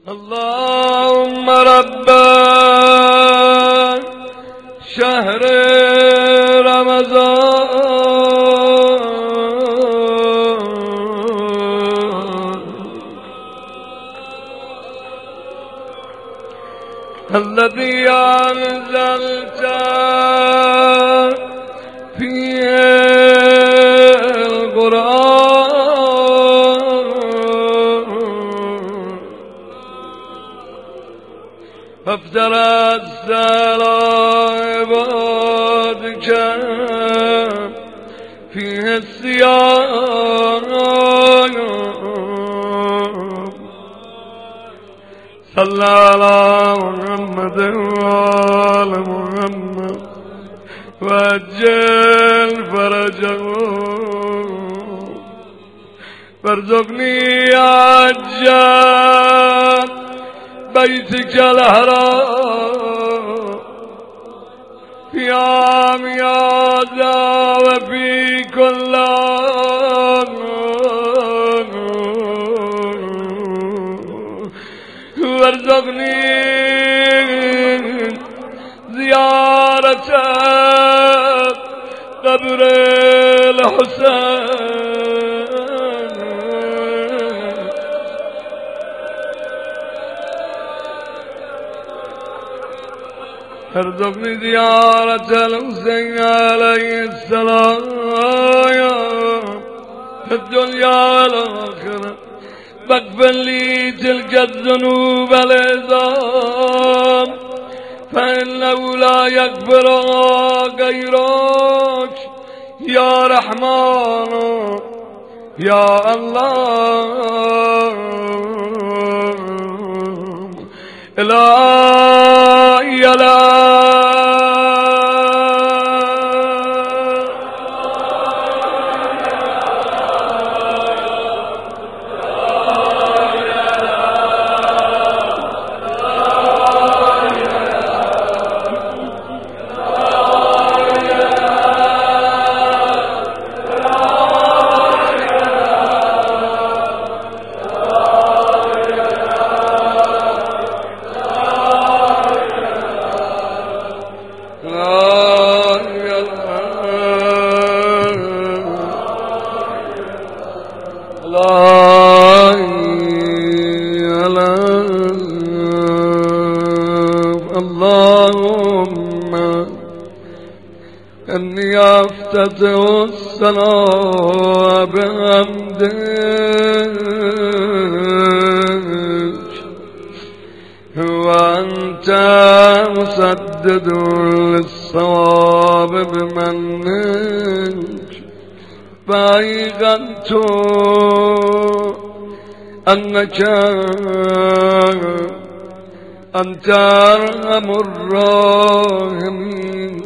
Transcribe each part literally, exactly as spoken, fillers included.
اللهم رب شهر رمضان الذي أنزلت فيه القرآن فافترت على عبادك فيه الصيام صلى على محمد وآل محمد وعجل فرجه وارزقني عجل بيتك الحرام في عام هذا وفي كل عام وارزقني زيارة قبر الحسين ارزقني زيارة الحسين عليه السلام في الدنيا والآخرة واغفر لي تلك الذنوب العظام فإنه لا يغفرها غيرك يا رحمن يا الله إلهي لا اللهم إني أفتتح الصلاة بحمدك وأنت مسدد للصواب بمنك فأيقنت أنك أنت أرحم الراحمين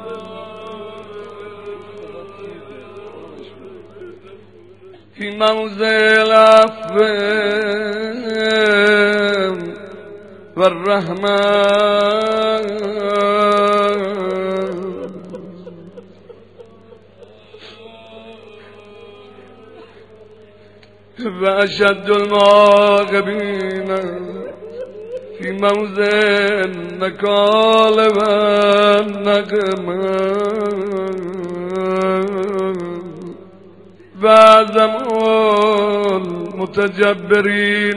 في موضع العفو والرحمة وأشد المعاقبين في موضع النكال والنقمة وأعظم المتجبرين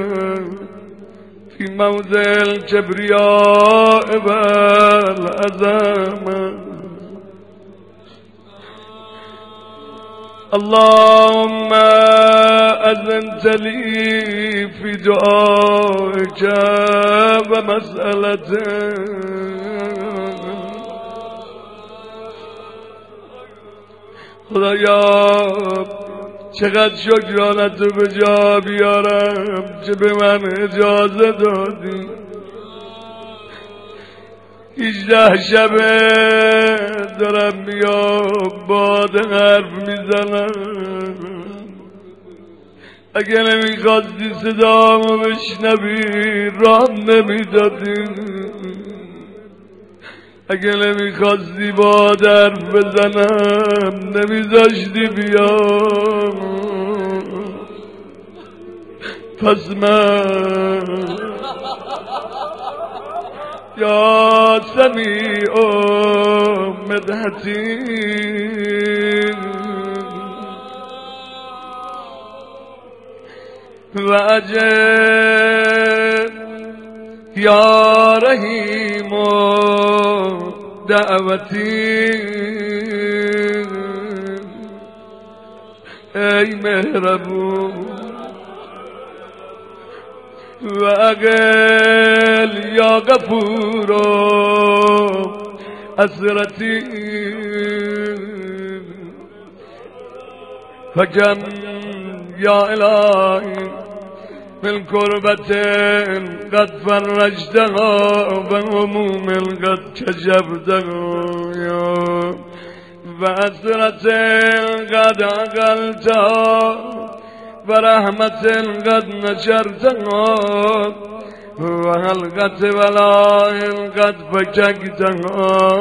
في موضع الكبرياء والعظمة اللهم أذنت لي في دعائك ومسألتك خدایا چقدر شکرانتو به جا بیارم که به من اجازه دادی هجده شبه دارم میام باد حرف میزنم اگه نمیخواستی صدامو بشنوی راه نمیدادی اگه نمیخواستی باد حرف بزنم نمیذاشتی بیام پس من یا سمیع مدحتی و عجب یا رحیم دعوتی ای مهربون و اقل یا غفور اسرتی فکم یا الهی من کربت قد فرجتها و هموم قد کشفتها و اسرت قد عقلتها و رحمت قد نشرتها و حلقت ولاء قد فککتها.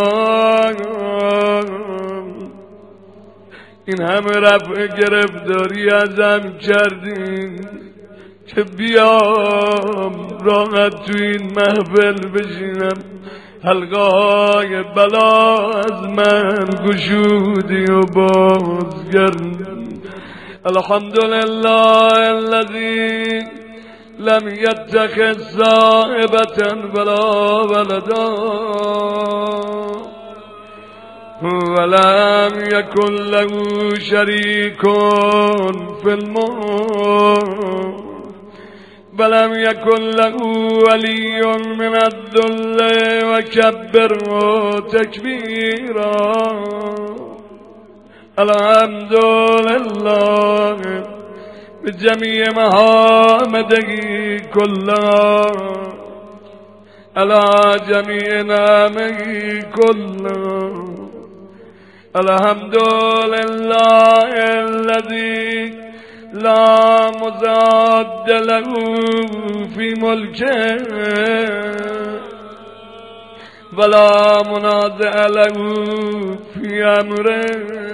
این همه رفع گرفتاری ازم کردین که بیام راحت تو این محفل بشینم، حلقه های بلا از من گشودی و بازگردی. الحمدلله الذی لم یتخذ صاحبة ولا ولدا ولم یکن له شریک فی الملک ولم یکن له ولی من الذل و کبره تکبیرا. الحمدلله بجمیع محامده کلها على جمیع نعمه کلها. الحمدلله الذي لا مضاد له في ملكه ولا منازع له في امره.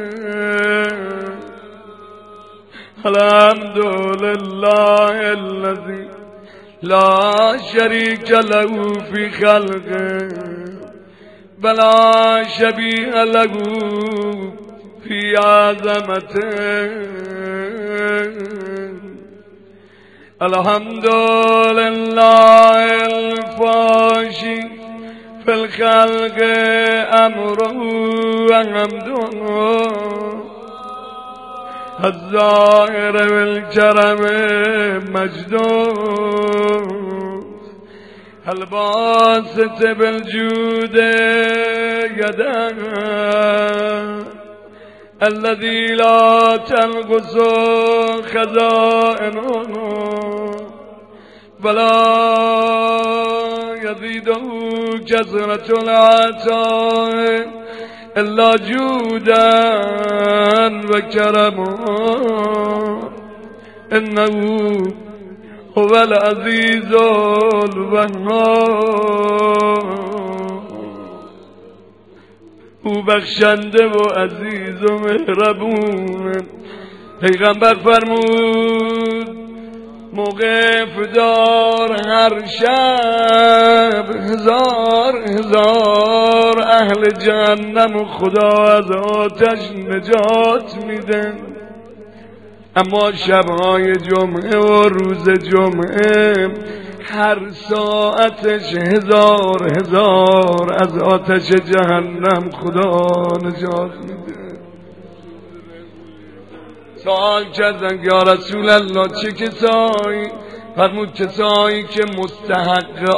الحمدلله الذي لا شريك له في خلقه ولا شبيه له في عظمته. الحمد لله الفاشي في الخلق أمره وحمده الظاهر بالكرم مجده الباسط بالجود يده الذي لا تنقص خزائنه ولا يزيده كثرة العطاء إلا جودا وكرما. إنه هو العزيز الوهاب. او بخشنده و عزیز و مهربون. پیغمبر فرمود موقع فدار هر شب هزار هزار اهل جهنم خدا از آتش نجات میدن، اما شبهای جمعه و روز جمعه هر ساعتش هزار هزار از آتش جهنم خدا نجات میده. سوال کردن یا رسول الله چه کسایی؟ فرمود کسایی که مستحق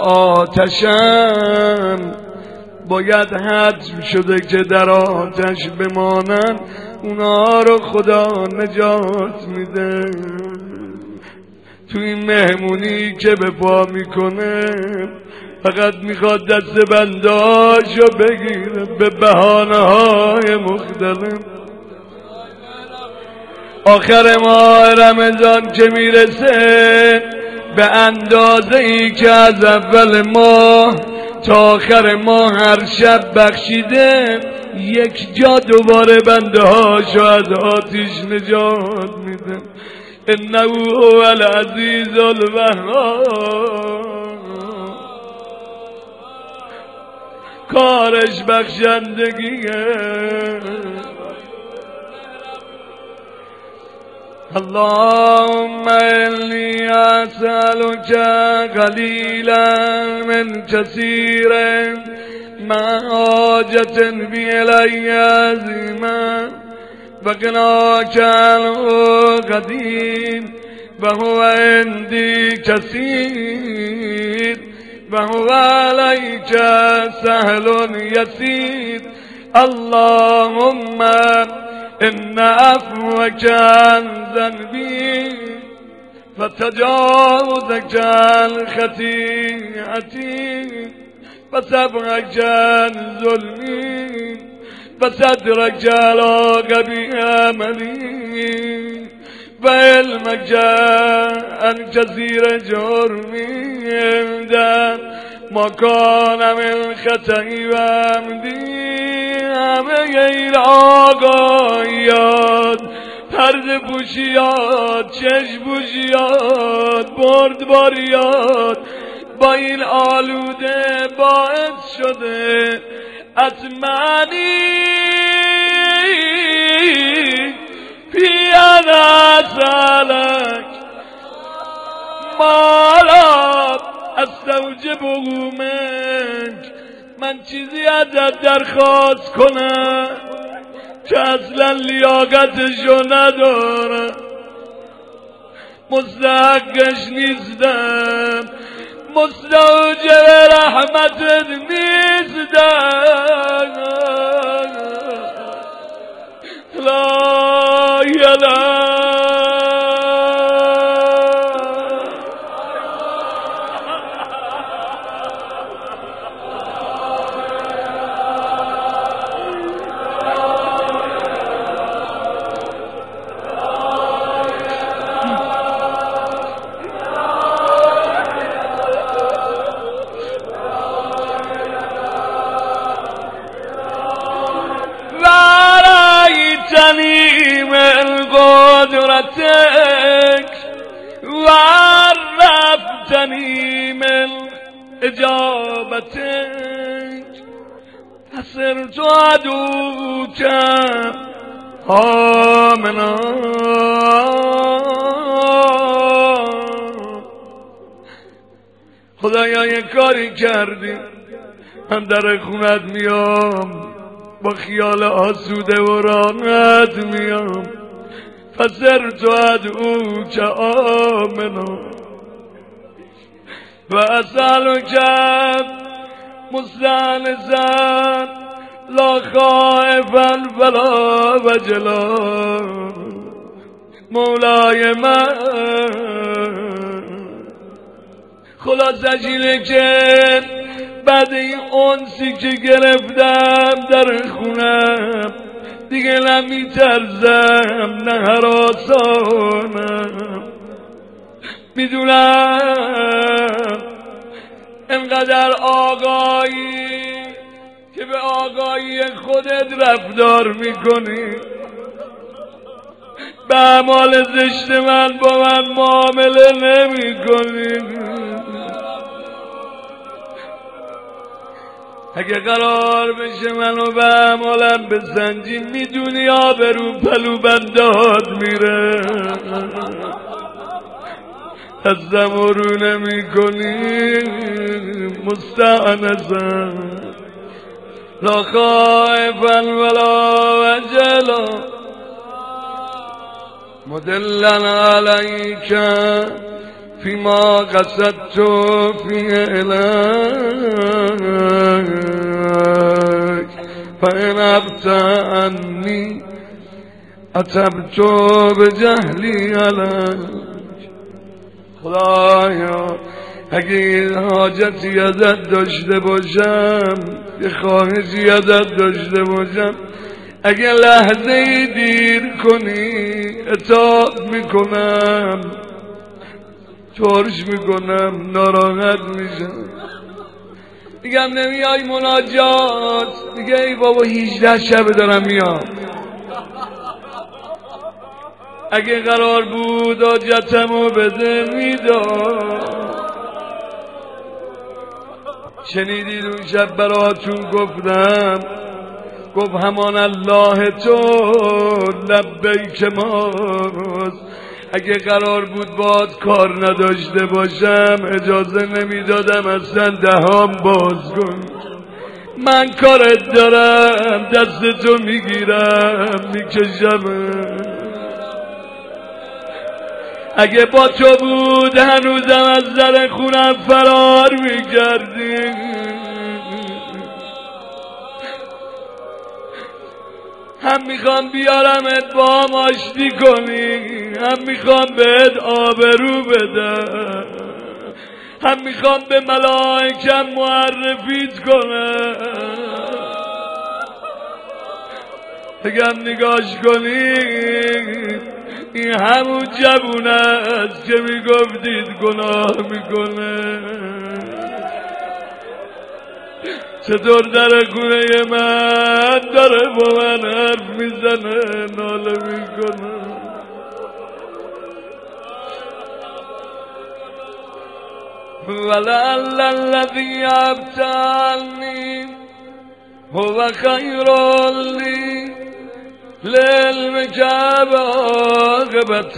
آتشن باید حتم شده که در آتش بمانن، اونا رو خدا نجات میده. تو این مهمونی که به پا میکنه فقط میخواد دست بنداشو بگیره به بهانه های مختلف. آخر ماه رمضان که میرسه به اندازه ای که از اول ماه تا آخر ماه هر شب بخشیده، یک جا دوباره بنده هاشو از آتش نجات میده. انه هو العزیز الوهاب. کارش بخشندگیه. اللهم انی اسألک قلیلا من کثیر مع حاجة بی الی عظیما وقناک عنه قدیم و هو عندی کثیر و هو علیک سهل یسیر. اللهم ان عفوک عن ذنبی فتجاوزک عن خطیئتی وصبرک عن ظلمی وصدرک علی قبیح عملی وعلمک عن کثیر جرمی عند ما کان من خطئی و عمدی. همه غیر آگاهیات، پرده پوشیات، چشم پوشیات، بردباریات با این آلوده باعث شده اطمعنی فی انسالک مالا استوجبه منک. من چیزی ازت درخواست کنم که اصلا لیاقتشو ندارم، مستحقش نیستم، مستوجب رحمتت نیستم. لا اله من قدرتك وعرفتني من اجابتك فصرت عدوك آمنا. خدایا یه کاری کردی، من در خونت میام با خیال آسوده و راحت میام. فصرت ادعوک آمنا و اسألک مستانسا لا خائفا ولا وجلا. مولای من خلاصش اینه که بعد این انسی که گرفتم در خونم دیگه نمیترزم، نه هراسانم. میدونم انقدر آگاهی که به آگاهی خودت رفتار میکنی، به اعمال زشت من با من معامله نمیکنی. اگه قرار بشه منو به اعمالم بسنجی، میدونی آبرو پلو بندات میره، ازم رو نمی کنی. مستعنزم لا خائفا ولا وجلا مدلن علیک فیما قصدت فی الیک فإن ابت عنی اتبت بجهلی علیک. خدایا اگه حاجتی ازت داشته باشم، یه خواهشی ازت داشته باشم، اگه لحظه ای دیر کنی اطاعت میکنم، ترش میکنم، ناراحت میشم. میگم نمیای مناجات، میگه ای بابا هجده شب دارم میام. اگه قرار بود حاجتمو بده میداد. شنیدید اون شب براتون گفتم، گفت همان الله تو لبیک ماست. اگه قرار بود باد کار نداشته باشم اجازه نمیدادم اصلا دهام باز کن. من کارت دارم، دستتو میگیرم میکشم. اگه با تو بود هنوزم از در خونم فرار میکردی. هم میخوام بیارمت با هم آشتی کنی، هم میخوام بهت آبرو بدم، هم میخوام به ملائکم معرفیت کنم. بگم نگاش کنی این همون جوون است که میگفتید گناه میکنه. چطور در خونه من داره با من حرف میزنه، ناله میکنه. ولعل الذی ابتلنی هو خیر لی لعلمک بعاقبة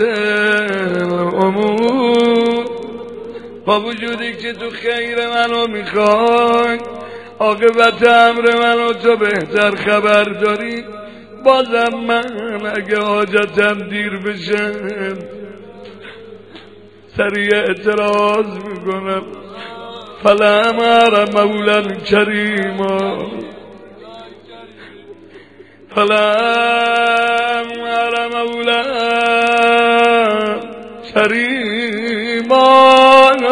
الامور. با وجودی که تو خیر منو میخوای، عاقبت امر منو تو بهتر خبر داری، بازم من اگه حاجتم دیر بشه سریع اعتراض میکنم. فلم ار مولا کریما، فلم ار مولا کریما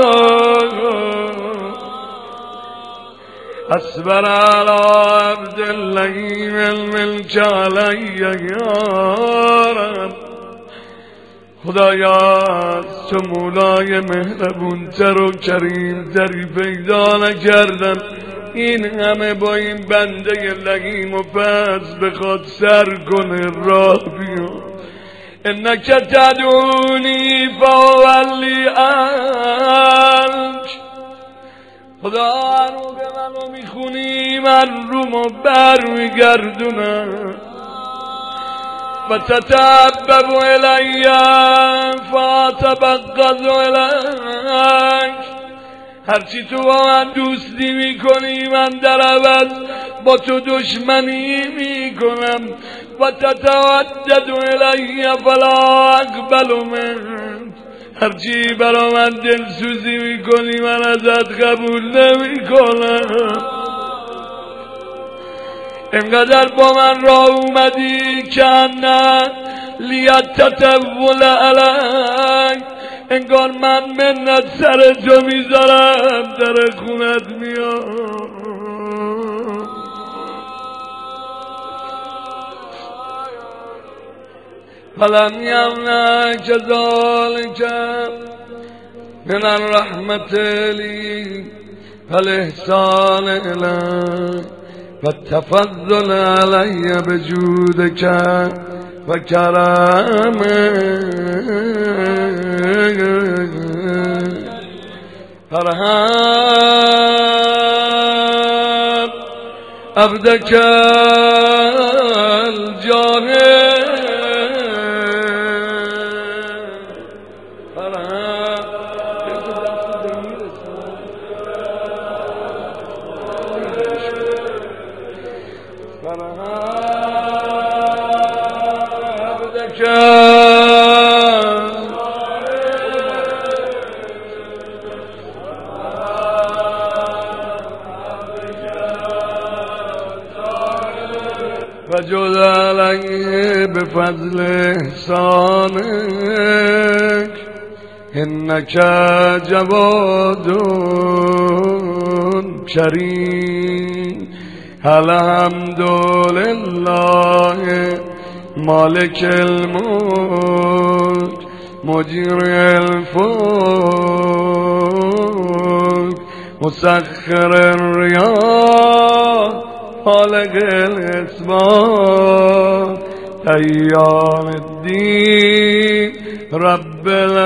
اصبر على عبد اللئیم الملک علی یارم. خدایا تو مولای مهربون تر و کریم تری پیدا نکردم این همه با این بنده لئیم و پس بخواد سر کنه راه بیا. انک تدعونی فاولی عنک. خدا رو به منو میخونی من رومو بر میگردونم. و تتعبب الی فاتبغض الیک. هرچی تو با من دوستی میکنی من در عوض با تو دشمنی میکنم. و تتودد الی فلا اقبل منک. هرچی برا من دلسوزی میکنی من ازت قبول نمیکنم. اینقدر با من راه اومدی که نه لیت تطول علیک. انگار من منت سر تو میذارم در خونت میام. فلم یمنعک ذلک من الرحمة لی فالاحسان الی والتفضل علی بجودک و کرمک. فرحم عبدک الجاهل. وجد علیه بفضل احسانک انک جواد کریم. الحمدلله مالک الملک مجری الفلک مسخر الریاح خالق الاسباب ایام الدین رب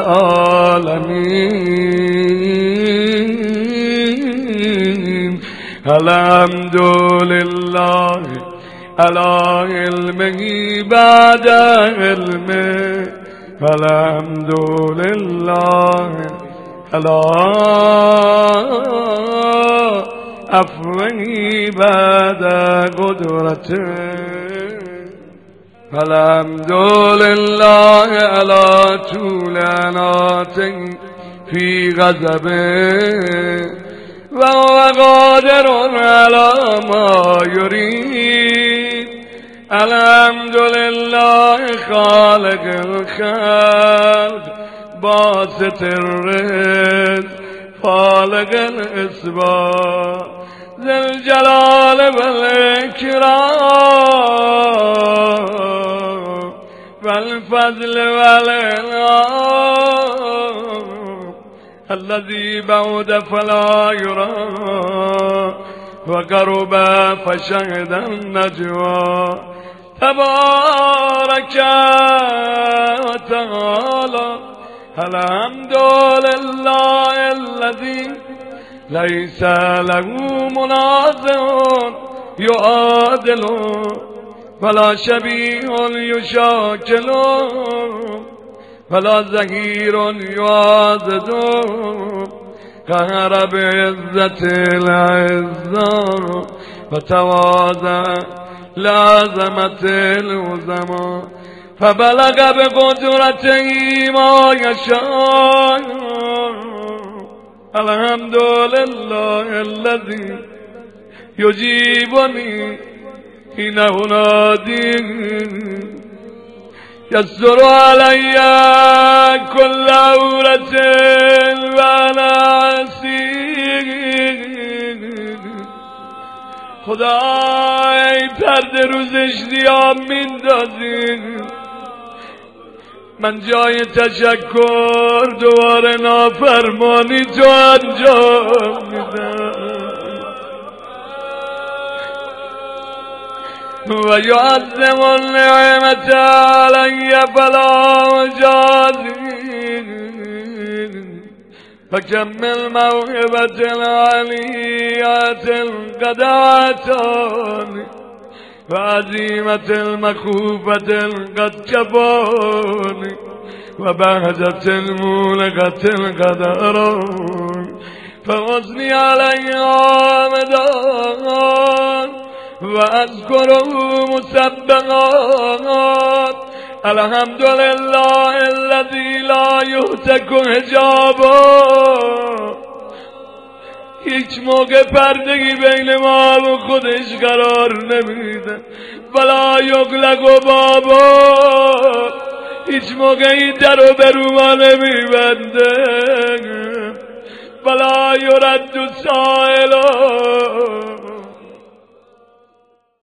العالمين الحمد لله على علمه بعد علمه الحمد لله على عفوه بعد قدرته الحمد لله على طول عناته في غضبه وهو قادر على ما يريد الحمد لله خالق الخلق باسط الرزق خالق الاسباب ذي الجلال والإكرام والفضل والإنعام الذي بعد فلا يرى وقرب فشهد النجوى تبارك وتعالى الحمد لله الذي ليس له منازع يعادل ولا شبيه يشاكل ولا زهير يعاضد قهر بعزة العزار وتواضع لعظمة العظماء فبلغ بقدرته ما يشاء الحمد لله الذي يجيبني حين أناديه يسر علي كل عورة وأنا عسير خدای پرده روزش دیام میندازی من جای تشکر دوباره نافرمانی تو انجام میدم و یعظم النعمت علی فلا مجازی فكمل موهبة العليات القدعتان وعزيمة المخوفة قد كفاني وبهجة المولقة القدران فوزني عليها مدان وأذكره مسبقات الحمد لله الذي لا يهتك حجابه هیچ موقع پردگی بین ما و خودش قرار نمیده ولا یغلق بابا هیچ موقع این در و برو ما نمیبنده ولا یرد سائلا